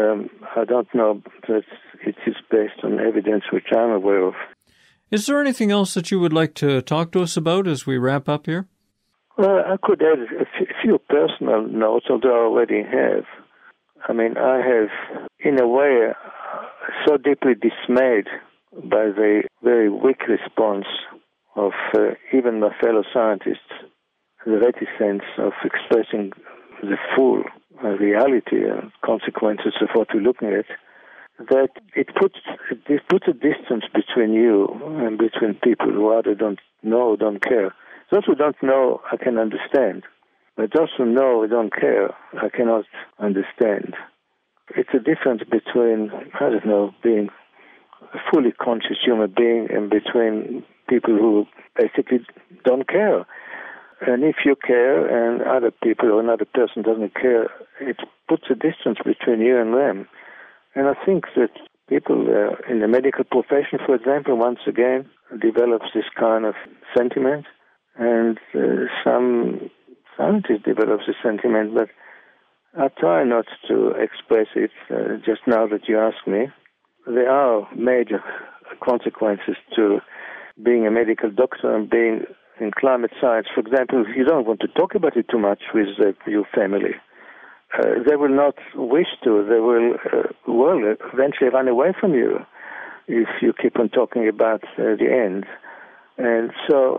I don't know that it is based on evidence which I'm aware of. Is there anything else that you would like to talk to us about as we wrap up here? Well, I could add a few personal notes, although I already have. I mean, I have, in a way, so deeply dismayed by the very weak response of even my fellow scientists, the reticence of expressing the full reality and consequences of what we're looking at, that it puts a distance between you and between people who either don't know or don't care. Those who don't know, I can understand. But those who know or don't care, I cannot understand. It's a difference between, being a fully conscious human being and between people who basically don't care. And if you care and other people or another person doesn't care, it puts a distance between you and them. And I think that people in the medical profession, for example, once again, develops this kind of sentiment. And some scientists develop this sentiment, but I try not to express it just now that you ask me. There are major consequences to being a medical doctor and being in climate science. For example, if you don't want to talk about it too much with your family, they will not wish to. They will eventually run away from you if you keep on talking about the end. And so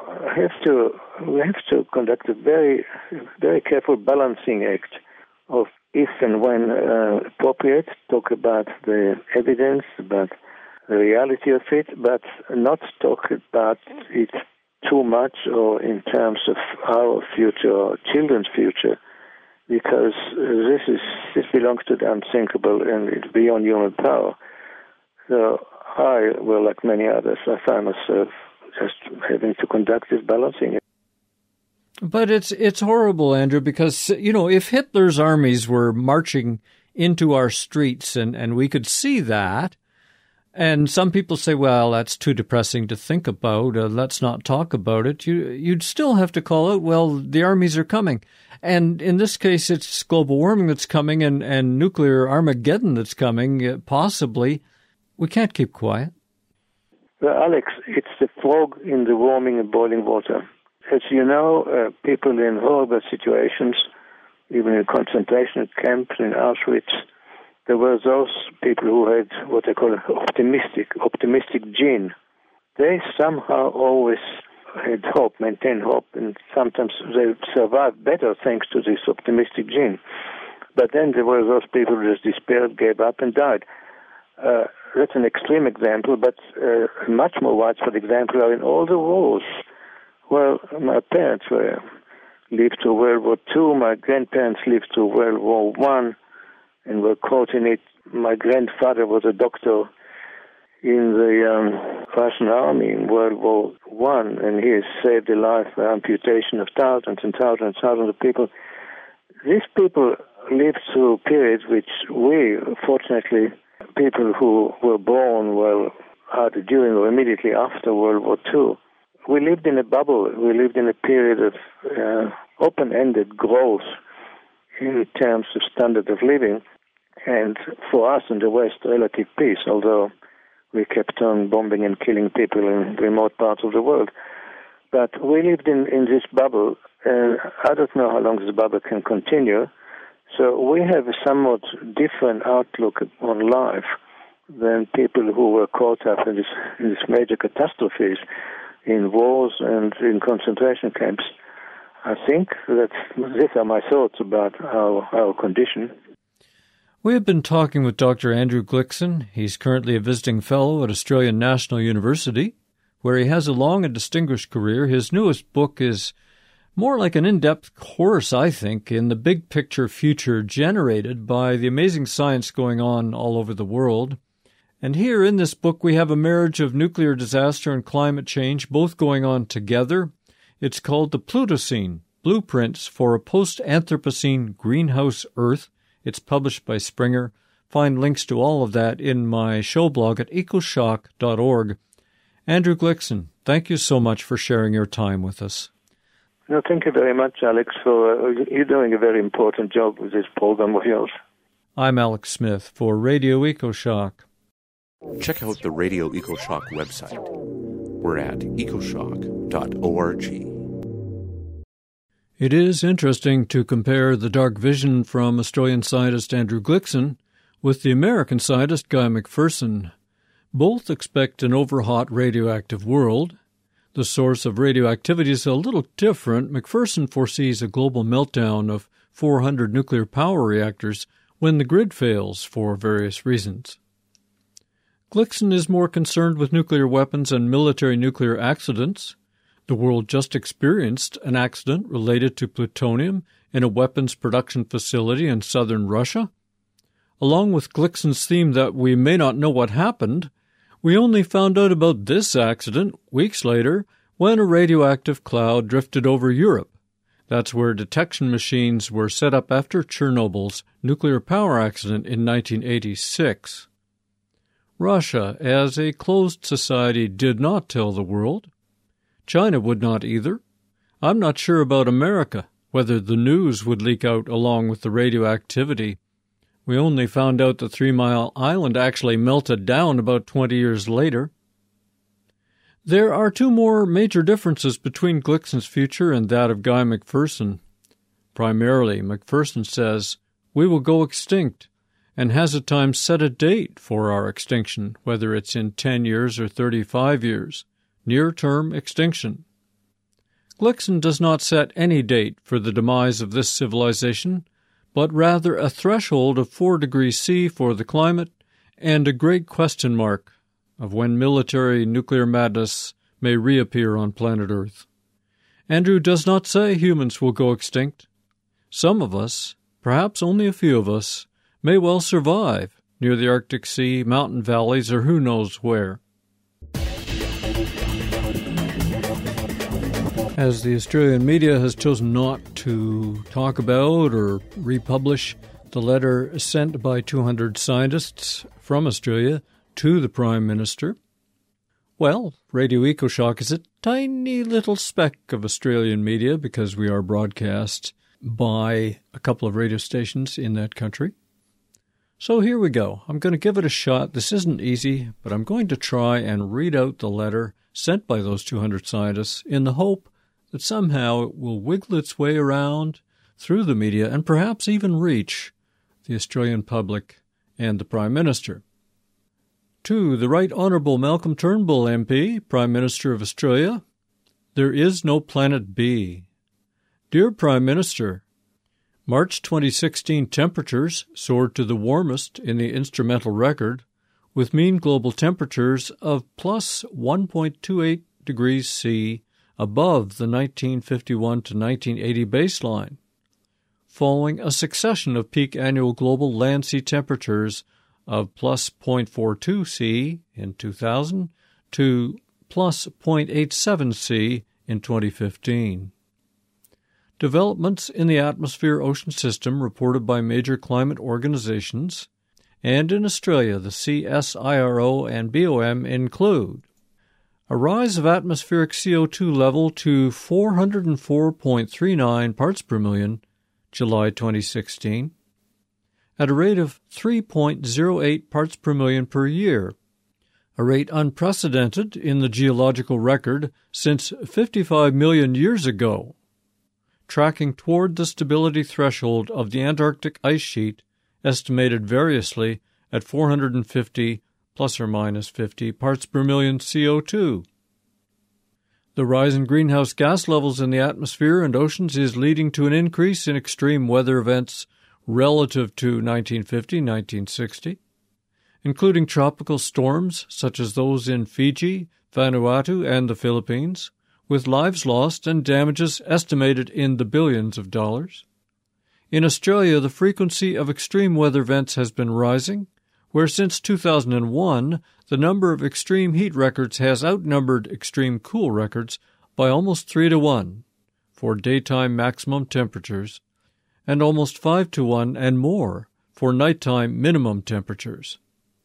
we have to conduct a very, very careful balancing act of if and when appropriate, talk about the evidence, about the reality of it, but not talk about it too much or in terms of our future or children's future, because this belongs to the unthinkable and it's beyond human power. So I, like many others, I find myself just having to conduct this balancing. But it's horrible, Andrew, because, if Hitler's armies were marching into our streets and we could see that, and some people say, well, that's too depressing to think about, let's not talk about it, you'd still have to call out, well, the armies are coming. And in this case, it's global warming that's coming and nuclear Armageddon that's coming, possibly. We can't keep quiet. Well, Alex, it's the frog in the warming and boiling water. As you know, people in horrible situations, even in concentration camps in Auschwitz, there were those people who had what they call optimistic gene. they somehow always had hope, maintained hope, and sometimes they survived better thanks to this optimistic gene. But then there were those people who just despaired, gave up, and died. That's an extreme example, but a much more widespread example are in all the wars. Well, my parents lived through World War II, my grandparents lived through World War I, and were caught in it. My grandfather was a doctor in the Russian army in World War I, and he has saved the life by amputation of thousands and thousands and thousands of people. These people lived through periods which we, fortunately, people who were born either during or immediately after World War II, we lived in a bubble. We lived in a period of open-ended growth in terms of standard of living, and for us in the West, relative peace, although we kept on bombing and killing people in remote parts of the world. But we lived in this bubble, and I don't know how long this bubble can continue. So we have a somewhat different outlook on life than people who were caught up in these major catastrophes, in wars and in concentration camps. I think that these are my thoughts about our condition. We have been talking with Dr. Andrew Glickson. He's currently a visiting fellow at Australian National University, where he has a long and distinguished career. His newest book is more like an in-depth course, I think, in the big picture future generated by the amazing science going on all over the world. And here in this book we have a marriage of nuclear disaster and climate change, both going on together. It's called The Plutocene, Blueprints for a Post-Anthropocene Greenhouse Earth. It's published by Springer. Find links to all of that in my show blog at ecoshock.org. Andrew Glickson, thank you so much for sharing your time with us. No, thank you very much, Alex, for you're doing a very important job with this program of yours. I'm Alex Smith for Radio EcoShock. Check out the Radio EcoShock website. We're at ecoshock.org. It is interesting to compare the dark vision from Australian scientist Andrew Glickson with the American scientist Guy McPherson. Both expect an overhot radioactive world. The source of radioactivity is a little different. McPherson foresees a global meltdown of 400 nuclear power reactors when the grid fails for various reasons. Glickson is more concerned with nuclear weapons and military nuclear accidents. The world just experienced an accident related to plutonium in a weapons production facility in southern Russia. Along with Glickson's theme that we may not know what happened, we only found out about this accident weeks later when a radioactive cloud drifted over Europe. That's where detection machines were set up after Chernobyl's nuclear power accident in 1986. Russia, as a closed society, did not tell the world. China would not either. I'm not sure about America, whether the news would leak out along with the radioactivity. We only found out that 3 Mile Island actually melted down about 20 years later. There are two more major differences between Glickson's future and that of Guy McPherson. Primarily, McPherson says, we will go extinct, and has at times set a date for our extinction, whether it's in 10 years or 35 years. Near-term extinction. Glickson does not set any date for the demise of this civilization, but rather a threshold of 4 degrees C for the climate and a great question mark of when military nuclear madness may reappear on planet Earth. Andrew does not say humans will go extinct. Some of us, perhaps only a few of us, may well survive near the Arctic Sea, mountain valleys, or who knows where. As the Australian media has chosen not to talk about or republish the letter sent by 200 scientists from Australia to the Prime Minister, well, Radio EcoShock is a tiny little speck of Australian media because we are broadcast by a couple of radio stations in that country. So here we go. I'm going to give it a shot. This isn't easy, but I'm going to try and read out the letter sent by those 200 scientists in the hope that somehow it will wiggle its way around through the media and perhaps even reach the Australian public and the Prime Minister. To the Right Honourable Malcolm Turnbull MP, Prime Minister of Australia, there is no Planet B. Dear Prime Minister, March 2016 temperatures soared to the warmest in the instrumental record, with mean global temperatures of plus 1.28 degrees C above the 1951 to 1980 baseline, following a succession of peak annual global land sea temperatures of plus 0.42 C in 2000 to plus 0.87 C in 2015. Developments in the atmosphere-ocean system reported by major climate organizations and in Australia the CSIRO and BOM include a rise of atmospheric CO2 level to 404.39 parts per million, July 2016, at a rate of 3.08 parts per million per year, a rate unprecedented in the geological record since 55 million years ago, tracking toward the stability threshold of the Antarctic ice sheet, estimated variously at 450 plus or minus 50 parts per million CO2. The rise in greenhouse gas levels in the atmosphere and oceans is leading to an increase in extreme weather events relative to 1950-1960, including tropical storms such as those in Fiji, Vanuatu, and the Philippines, with lives lost and damages estimated in the billions of dollars. In Australia, the frequency of extreme weather events has been rising, where since 2001, the number of extreme heat records has outnumbered extreme cool records by almost 3-to-1 for daytime maximum temperatures, and almost 5-to-1 and more for nighttime minimum temperatures.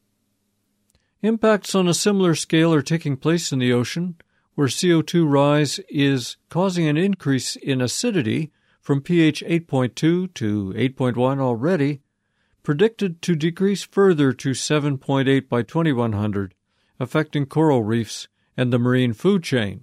Impacts on a similar scale are taking place in the ocean, where CO2 rise is causing an increase in acidity from pH 8.2 to 8.1 already, predicted to decrease further to 7.8 by 2100, affecting coral reefs and the marine food chain.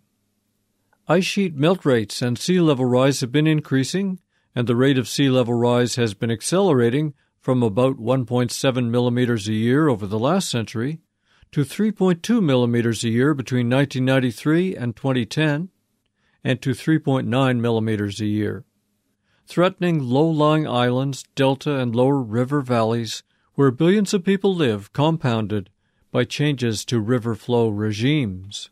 Ice sheet melt rates and sea level rise have been increasing, and the rate of sea level rise has been accelerating from about 1.7 millimeters a year over the last century to 3.2 millimeters a year between 1993 and 2010, and to 3.9 millimeters a year, threatening low-lying islands, delta and lower river valleys where billions of people live, compounded by changes to river flow regimes.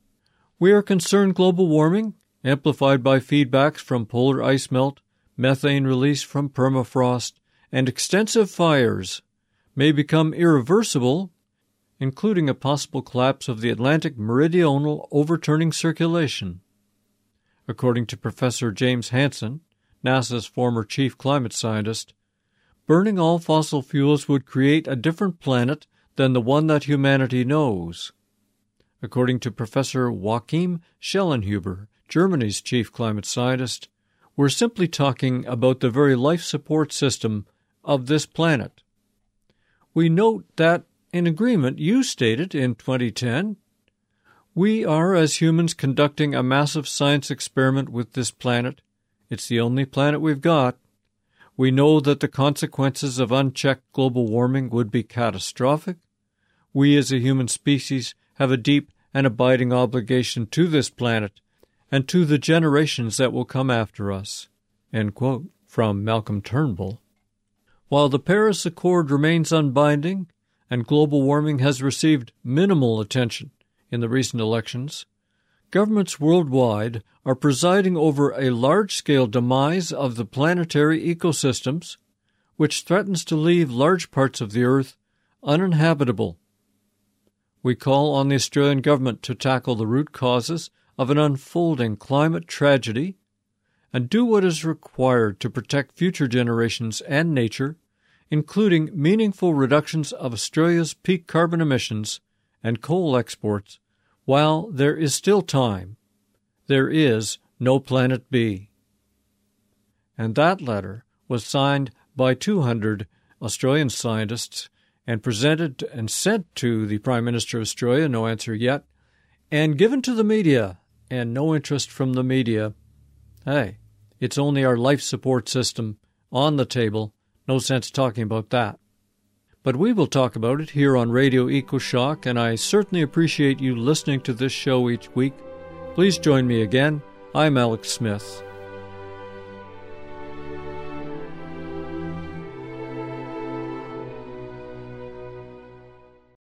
We are concerned global warming, amplified by feedbacks from polar ice melt, methane release from permafrost, and extensive fires, may become irreversible, including a possible collapse of the Atlantic meridional overturning circulation. According to Professor James Hansen, NASA's former chief climate scientist, burning all fossil fuels would create a different planet than the one that humanity knows. According to Professor Joachim Schellenhuber, Germany's chief climate scientist, we're simply talking about the very life support system of this planet. We note that, in agreement, you stated in 2010, we are, as humans, conducting a massive science experiment with this planet. It's the only planet we've got. We know that the consequences of unchecked global warming would be catastrophic. We as a human species have a deep and abiding obligation to this planet and to the generations that will come after us. End quote, from Malcolm Turnbull. While the Paris Accord remains unbinding and global warming has received minimal attention in the recent elections, governments worldwide are presiding over a large-scale demise of the planetary ecosystems, which threatens to leave large parts of the Earth uninhabitable. We call on the Australian government to tackle the root causes of an unfolding climate tragedy and do what is required to protect future generations and nature, including meaningful reductions of Australia's peak carbon emissions and coal exports, while there is still time. There is no Planet B. And that letter was signed by 200 Australian scientists and presented and sent to the Prime Minister of Australia, no answer yet, and given to the media, and no interest from the media. Hey, it's only our life support system on the table. No sense talking about that. But we will talk about it here on Radio EcoShock, and I certainly appreciate you listening to this show each week. Please join me again. I'm Alex Smith.